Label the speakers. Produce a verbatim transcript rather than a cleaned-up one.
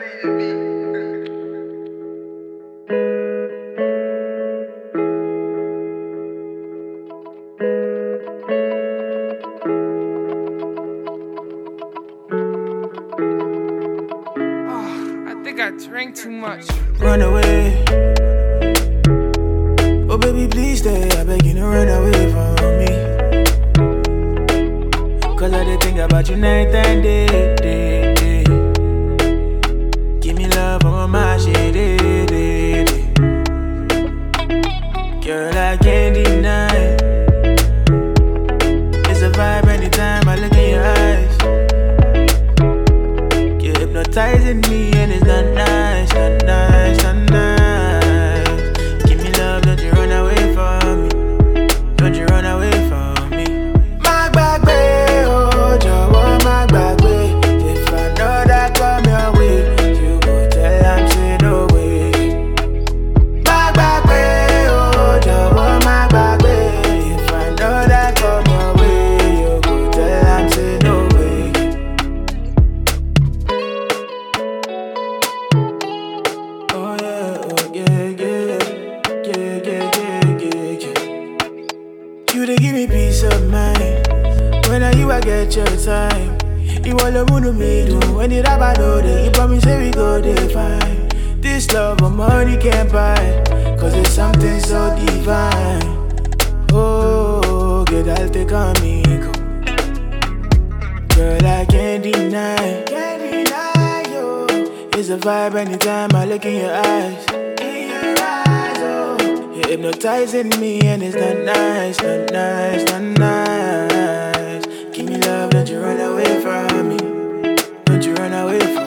Speaker 1: I think I drank too much.
Speaker 2: Run away. Oh baby, please stay. I beg you to run away from me. Cause I did think about you night and day, day, day. Give me love on my shit, day, day, day. Girl, I can't deny. It's a vibe anytime I look in your eyes. You're hypnotizing me and it's not nice, not nice, not nice. Give me love, don't you run away from me. Don't you run away from me. My back way, oh, Jawa, my back way. If I know that come your way, you go tell I'm say no way. My back way, oh, Jawa, my back way. If I know that come your way, you go tell I'm say no way. Oh yeah, oh yeah, yeah, yeah, yeah, yeah, yeah, yeah. You they give me peace of mind. When are you I get your time? You all the moon to me do. When you rap I know that you promise say we go dey fine. This love of money can't buy, cause it's something so divine. Oh, get I'll take on me, go. Girl, I can't deny, can't deny you. It's a vibe anytime I look in your eyes. In your eyes, oh. You're hypnotizing me and it's not nice, not nice, not nice. Give me love, don't you run away from me. Don't you run away from me.